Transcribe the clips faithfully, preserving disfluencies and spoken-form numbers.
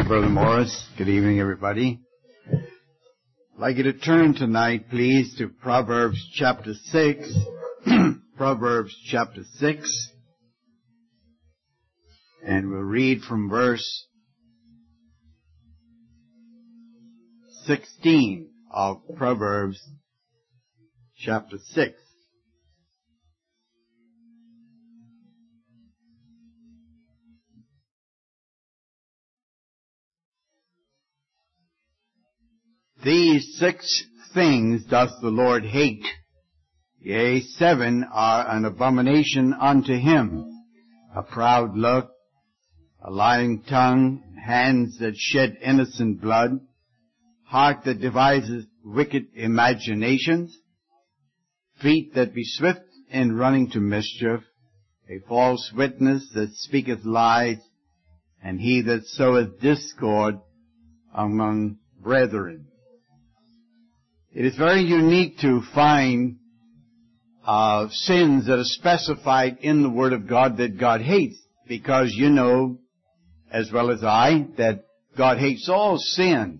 Brother Morris. Good evening, everybody. I'd like you to turn tonight, please, to Proverbs chapter six. Proverbs chapter six. And we'll read from verse sixteen of Proverbs chapter six. These six things doth the Lord hate, yea, seven are an abomination unto him: a proud look, a lying tongue, hands that shed innocent blood, heart that deviseth wicked imaginations, feet that be swift in running to mischief, a false witness that speaketh lies, and he that soweth discord among brethren. It is very unique to find uh, sins that are specified in the Word of God that God hates, because you know, as well as I, that God hates all sin,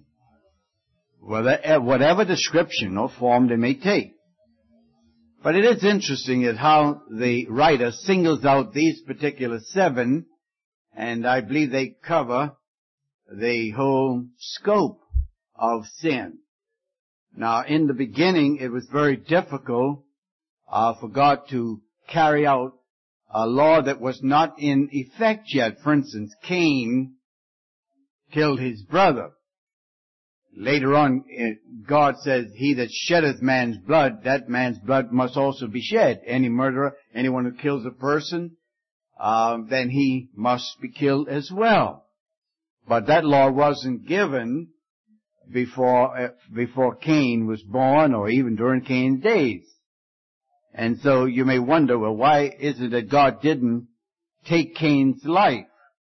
whatever description or form they may take. But it is interesting at how the writer singles out these particular seven, and I believe they cover the whole scope of sin. Now, in the beginning, it was very difficult uh, for God to carry out a law that was not in effect yet. For instance, Cain killed his brother. Later on, God says, he that sheddeth man's blood, that man's blood must also be shed. Any murderer, anyone who kills a person, uh, then he must be killed as well. But that law wasn't given before uh, before Cain was born, or even during Cain's days. And so you may wonder, well, why is it that God didn't take Cain's life?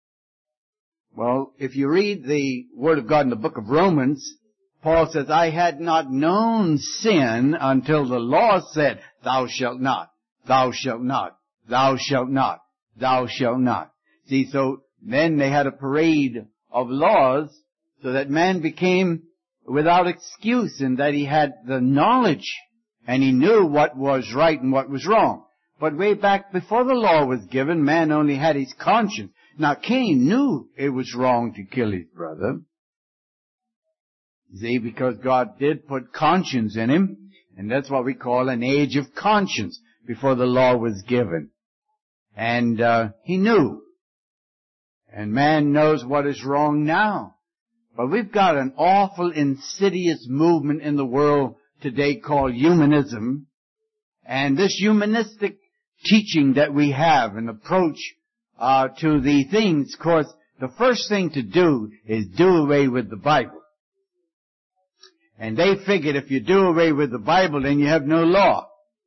Well, if you read the Word of God in the book of Romans, Paul says, I had not known sin until the law said, thou shalt not, thou shalt not, thou shalt not, thou shalt not. See, so then they had a parade of laws so that man became without excuse, in that he had the knowledge and he knew what was right and what was wrong. But way back before the law was given, man only had his conscience. Now Cain knew it was wrong to kill his brother. See, because God did put conscience in him, and that's what we call an age of conscience before the law was given. And uh, he knew. And man knows what is wrong now. But we've got an awful insidious movement in the world today called humanism. And this humanistic teaching that we have, an approach uh, to the things, of course, the first thing to do is do away with the Bible. And they figured if you do away with the Bible, then you have no law.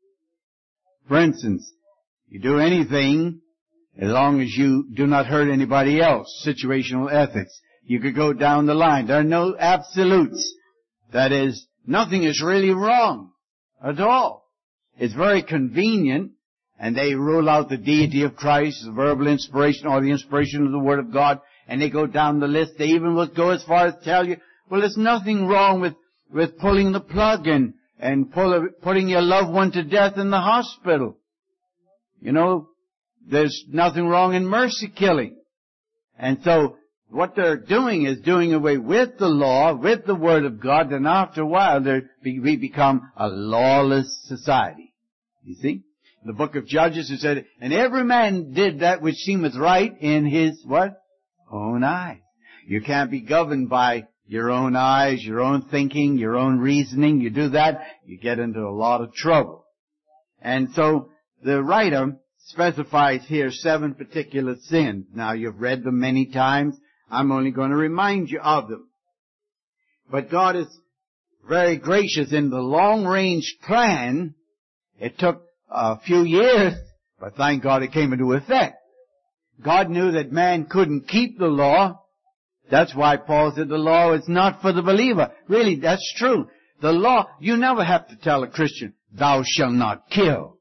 For instance, you do anything as long as you do not hurt anybody else, situational ethics. You could go down the line. There are no absolutes. That is, nothing is really wrong at all. It's very convenient, and they rule out the deity of Christ, the verbal inspiration, or the inspiration of the Word of God, and they go down the list. They even will go as far as tell you, well, there's nothing wrong with, with pulling the plug and, and pull, putting your loved one to death in the hospital. You know, there's nothing wrong in mercy killing. And so, what they're doing is doing away with the law, with the Word of God, and after a while we become a lawless society. You see? In the book of Judges it said, and every man did that which seemeth right in his, what? Own eyes. You can't be governed by your own eyes, your own thinking, your own reasoning. You do that, you get into a lot of trouble. And so the writer specifies here seven particular sins. Now you've read them many times. I'm only going to remind you of them. But God is very gracious in the long-range plan. It took a few years, but thank God it came into effect. God knew that man couldn't keep the law. That's why Paul said the law is not for the believer. Really, that's true. The law, you never have to tell a Christian, thou shalt not kill.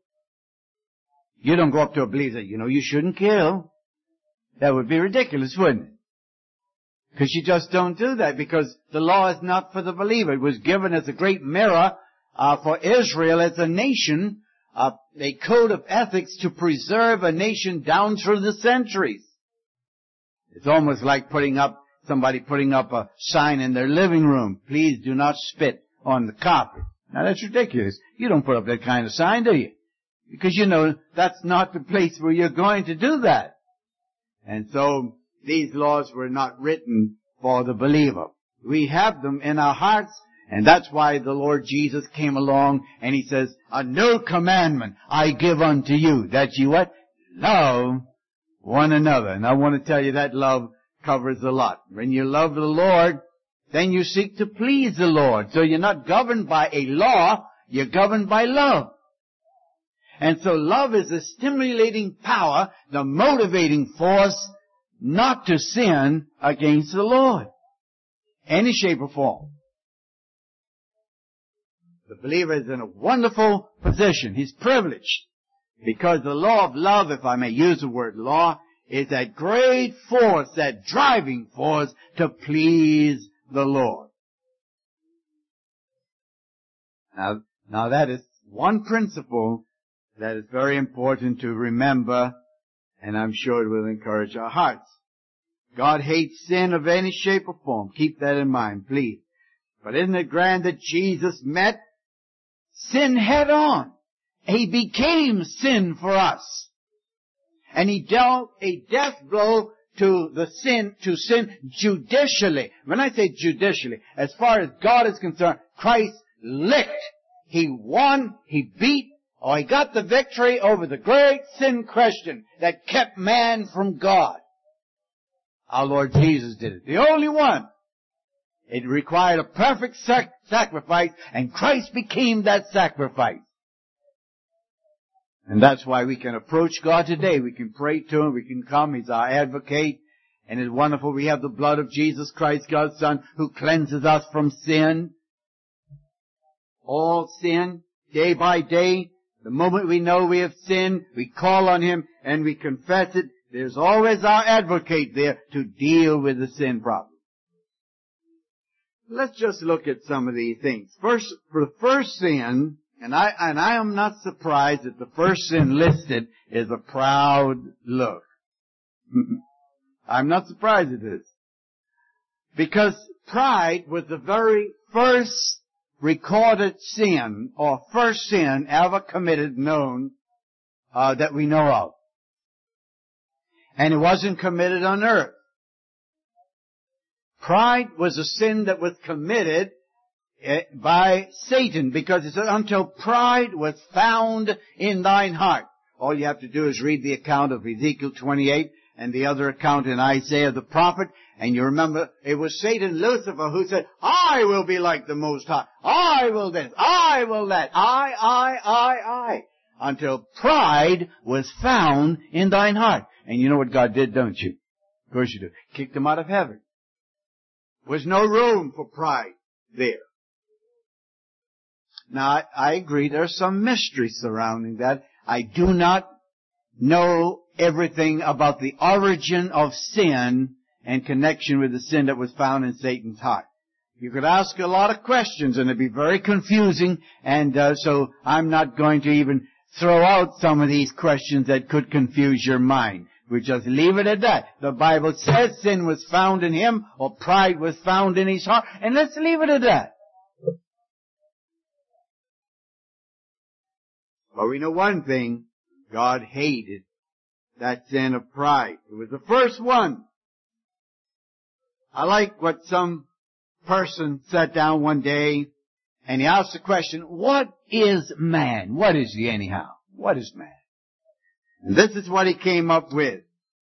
You don't go up to a believer and say, you know, you shouldn't kill. That would be ridiculous, wouldn't it? Because you just don't do that, because the law is not for the believer. It was given as a great mirror uh, for Israel as a nation, uh, a code of ethics to preserve a nation down through the centuries. It's almost like putting up, somebody putting up a sign in their living room, please do not spit on the carpet. Now that's ridiculous. You don't put up that kind of sign, do you? Because you know that's not the place where you're going to do that. And so these laws were not written for the believer. We have them in our hearts, and that's why the Lord Jesus came along and He says, a new commandment I give unto you, that you what? Love one another. And I want to tell you that love covers a lot. When you love the Lord, then you seek to please the Lord. So you're not governed by a law, you're governed by love. And so love is the stimulating power, the motivating force not to sin against the Lord. Any shape or form. The believer is in a wonderful position. He's privileged. Because the law of love, if I may use the word law, is that great force, that driving force to please the Lord. Now, now that is one principle that is very important to remember, and I'm sure it will encourage our hearts. God hates sin of any shape or form. Keep that in mind, please. But isn't it grand that Jesus met sin head on? He became sin for us. And He dealt a death blow to the sin, to sin judicially. When I say judicially, as far as God is concerned, Christ licked. He won, He beat, or He got the victory over the great sin question that kept man from God. Our Lord Jesus did it. The only one. It required a perfect sac- sacrifice, and Christ became that sacrifice. And that's why we can approach God today. We can pray to Him. We can come. He's our advocate. And it's wonderful. We have the blood of Jesus Christ, God's Son, who cleanses us from sin. All sin, day by day. The moment we know we have sinned, we call on Him and we confess it. There's always our advocate there to deal with the sin problem. Let's just look at some of these things. First, for the first sin, and I, and I am not surprised that the first sin listed is a proud look. I'm not surprised at this. Because pride was the very first recorded sin, or first sin ever committed known, uh, that we know of. And it wasn't committed on earth. Pride was a sin that was committed by Satan, because it said, until pride was found in thine heart. All you have to do is read the account of Ezekiel twenty-eight and the other account in Isaiah the prophet, and you remember it was Satan, Lucifer, who said, I will be like the Most High. I will this. I will that. I, I, I, I. Until pride was found in thine heart. And you know what God did, don't you? Of course you do. Kicked him out of heaven. There was no room for pride there. Now, I, I agree there's some mystery surrounding that. I do not know everything about the origin of sin and connection with the sin that was found in Satan's heart. You could ask a lot of questions and it'd be very confusing, and uh, so I'm not going to even throw out some of these questions that could confuse your mind. We just leave it at that. The Bible says sin was found in him, or pride was found in his heart, and let's leave it at that. But we know one thing, God hated that sin of pride. It was the first one. I like what some person sat down one day and he asked the question, what is man? What is he anyhow? What is man? And this is what he came up with.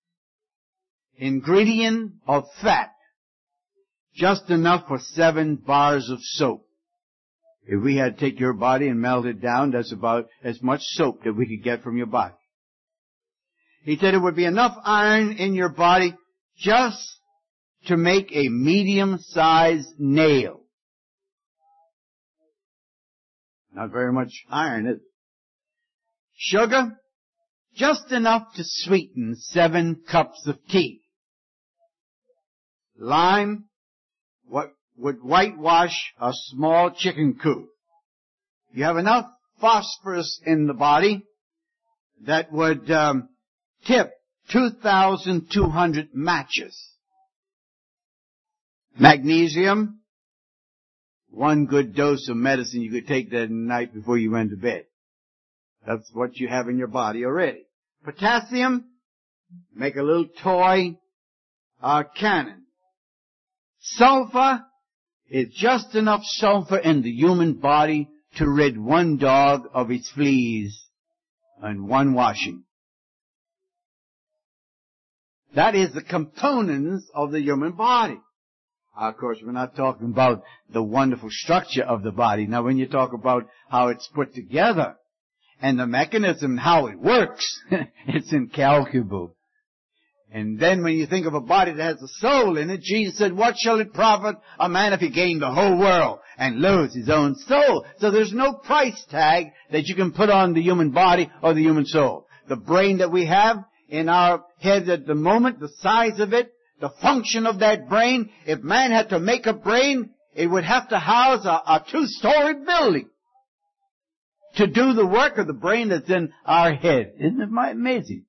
Ingredient of fat. Just enough for seven bars of soap. If we had to take your body and melt it down, that's about as much soap that we could get from your body. He said it would be enough iron in your body just to make a medium-sized nail. Not very much iron, is it? Sugar, just enough to sweeten seven cups of tea. lime, what would whitewash a small chicken coop. You have enough phosphorus in the body that would um, tip two thousand two hundred matches. Magnesium, one good dose of medicine you could take that night before you went to bed. That's what you have in your body already. Potassium, make a little toy uh, cannon. Sulfur is just enough sulfur in the human body to rid one dog of its fleas and one washing. That is the components of the human body. Of course, we're not talking about the wonderful structure of the body. Now, when you talk about how it's put together and the mechanism, how it works, it's incalculable. And then when you think of a body that has a soul in it, Jesus said, what shall it profit a man if he gain the whole world and lose his own soul? So there's no price tag that you can put on the human body or the human soul. The brain that we have in our head at the moment, the size of it, the function of that brain, if man had to make a brain, it would have to house a, a two-story building to do the work of the brain that's in our head. Isn't it amazing?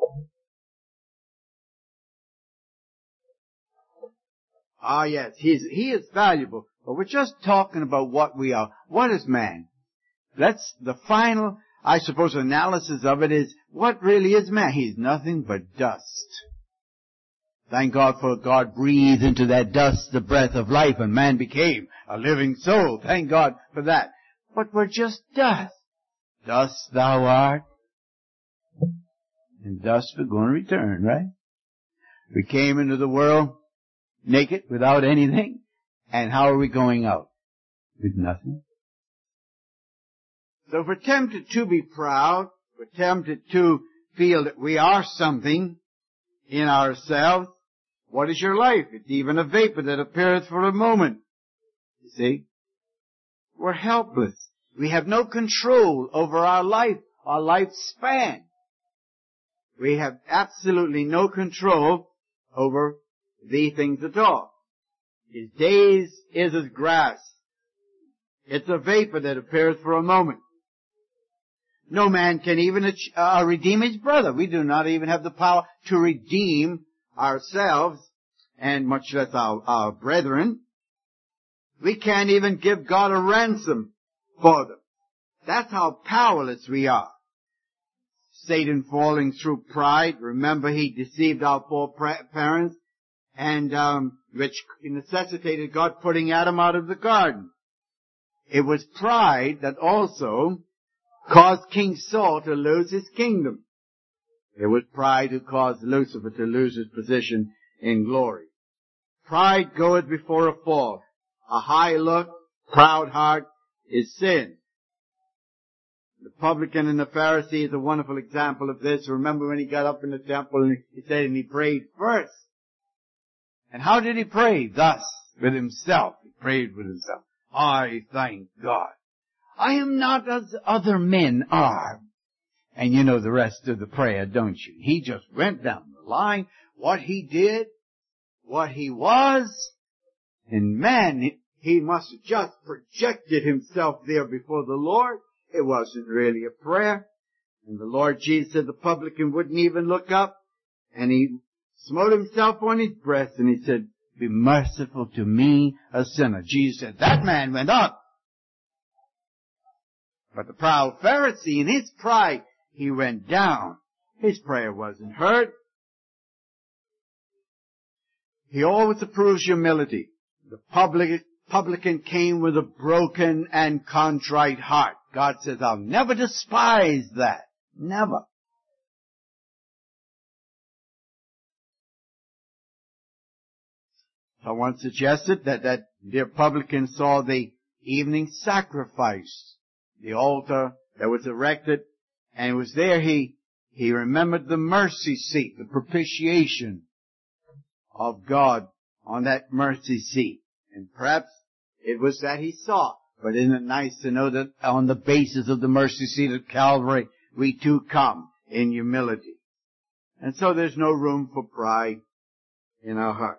Ah, yes, he's, he is valuable, but we're just talking about what we are. What is man? That's the final, I suppose, analysis of it is, what really is man? He's nothing but dust. Thank God for God breathed into that dust the breath of life, and man became a living soul. Thank God for that. But we're just dust. Dust thou art, and dust we're going to return, right? We came into the world naked, without anything, and how are we going out? With nothing. So if we're tempted to be proud, we're tempted to feel that we are something in ourselves, what is your life? It's even a vapor that appeareth for a moment. You see? We're helpless. We have no control over our life, our lifespan. We have absolutely no control over these things at all. His days is as grass. It's a vapor that appears for a moment. No man can even uh, redeem his brother. We do not even have the power to redeem ourselves, and much less our, our brethren. We can't even give God a ransom for them. That's how powerless we are. Satan falling through pride. Remember, he deceived our poor parents, and um, which necessitated God putting Adam out of the garden. It was pride that also caused King Saul to lose his kingdom. It was pride who caused Lucifer to lose his position in glory. Pride goeth before a fall. A high look, proud heart is sin. The publican and the Pharisee is a wonderful example of this. Remember when he got up in the temple and he said, and he prayed first. And how did he pray? Thus, with himself. He prayed with himself. I thank God. I am not as other men are. And you know the rest of the prayer, don't you? He just went down the line, what he did, what he was, and man, he must have just projected himself there before the Lord. It wasn't really a prayer. And the Lord Jesus said the publican wouldn't even look up, and he smote himself on his breast, and he said, be merciful to me, a sinner. Jesus said, that man went up. But the proud Pharisee, in his pride, he went down. His prayer wasn't heard. He always approves humility. The public, publican came with a broken and contrite heart. God says, I'll never despise that. Never. Someone suggested that that dear publican saw the evening sacrifice, the altar that was erected, and it was there he, he remembered the mercy seat, the propitiation of God on that mercy seat. And perhaps it was that he saw. But isn't it nice to know that on the basis of the mercy seat at Calvary, we too come in humility. And so there's no room for pride in our hearts.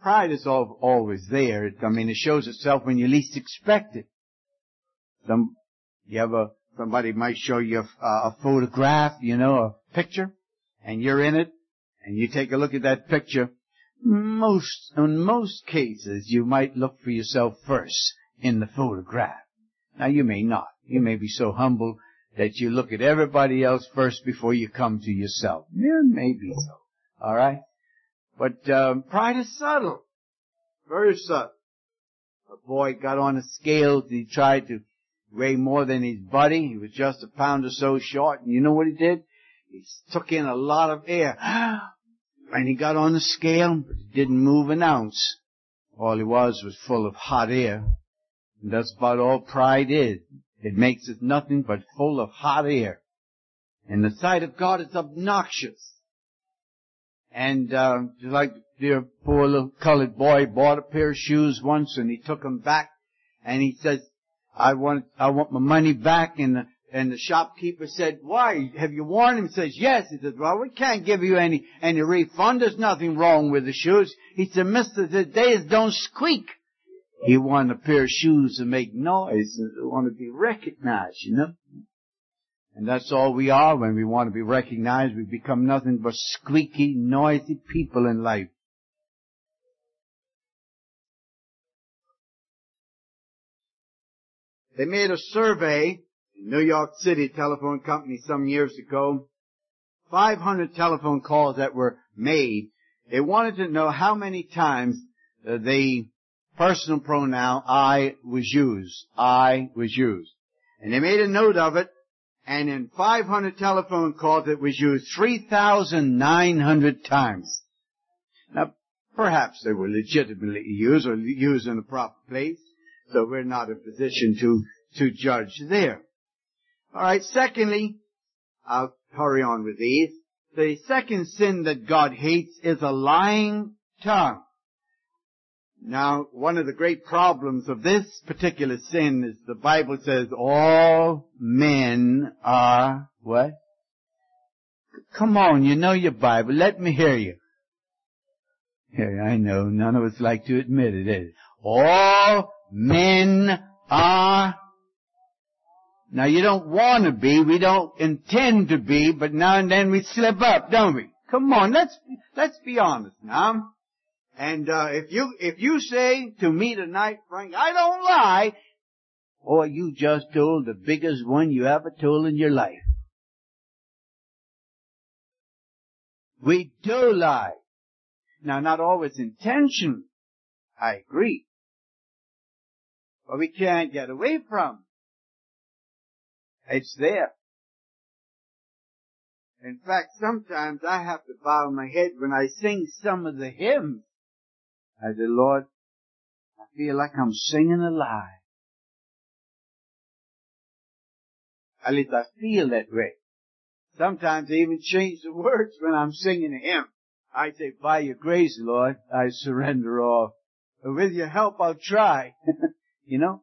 pride is al- always there. It, I mean, it shows itself when you least expect it. Some, you have a, somebody might show you a, a photograph, you know, a picture, and you're in it, and you take a look at that picture. Most, in most cases, you might look for yourself first in the photograph. Now, you may not. You may be so humble that you look at everybody else first before you come to yourself. Yeah, maybe so. All right? But um, pride is subtle. Very subtle. A boy got on a scale. He tried to weigh more than his buddy. He was just a pound or so short. And you know what he did? He took in a lot of air. And he got on the scale, but he didn't move an ounce. All he was was full of hot air. And that's about all pride is. It makes it nothing but full of hot air. In the sight of God, it's obnoxious. And uh, just like the poor little colored boy bought a pair of shoes once, and he took them back, and he says, I want, I want my money back. And the, and the shopkeeper said, why? Have you worn them? He says, yes. He says, well, we can't give you any, any refund. There's nothing wrong with the shoes. He said, mister, the days don't squeak. He wanted a pair of shoes to make noise and want to be recognized, you know. And that's all we are when we want to be recognized. We become nothing but squeaky, noisy people in life. They made a survey in New York City telephone company some years ago. five hundred telephone calls that were made. They wanted to know how many times uh, the personal pronoun I was used. I was used. And they made a note of it. And in five hundred telephone calls, it was used three thousand nine hundred times. Now, perhaps they were legitimately used or used in the proper place. So we're not in a position to, to judge there. All right. Secondly, I'll hurry on with these. The second sin that God hates is a lying tongue. Now, one of the great problems of this particular sin is the Bible says all men are what? Come on, you know your Bible. Let me hear you. Here, I know none of us like to admit it, is it? All men are. Now, you don't want to be. We don't intend to be, but now and then we slip up, don't we? Come on, let's let's be honest now. And uh, if you if you say to me tonight, Frank, I don't lie, or you just told the biggest one you ever told in your life. We do lie. Now, not always intentionally. I agree. But we can't get away from it. It's there. In fact, sometimes I have to bow my head when I sing some of the hymns. I say, Lord, I feel like I'm singing a lie. At least I feel that way. Sometimes I even change the words when I'm singing a hymn. I say, by your grace, Lord, I surrender all. But with your help, I'll try. You know?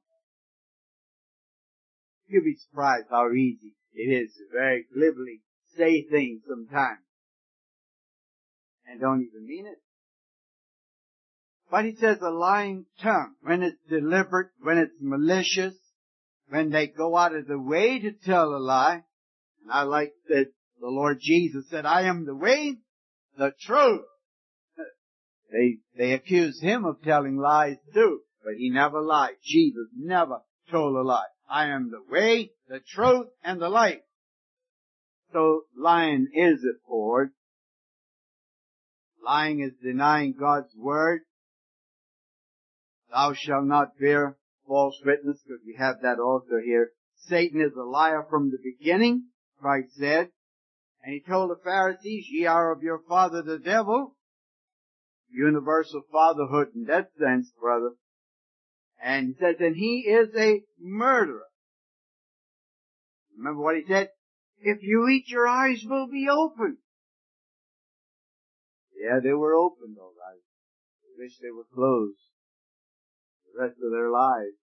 You'll be surprised how easy it is to very glibly say things sometimes. And don't even mean it. But he says a lying tongue, when it's deliberate, when it's malicious, when they go out of the way to tell a lie. And I like that the Lord Jesus said, I am the way, the truth. They, they accuse him of telling lies too, but he never lied. Jesus never told a lie. I am the way, the truth, and the life. So lying is abhorred. Lying is denying God's word. Thou shalt not bear false witness, because we have that also here. Satan is a liar from the beginning, Christ said. And he told the Pharisees, ye are of your father the devil. Universal fatherhood in that sense, brother. And he says, and he is a murderer. Remember what he said? If you eat, your eyes will be open. Yeah, they were open, all right. I wish they were closed the rest of their lives.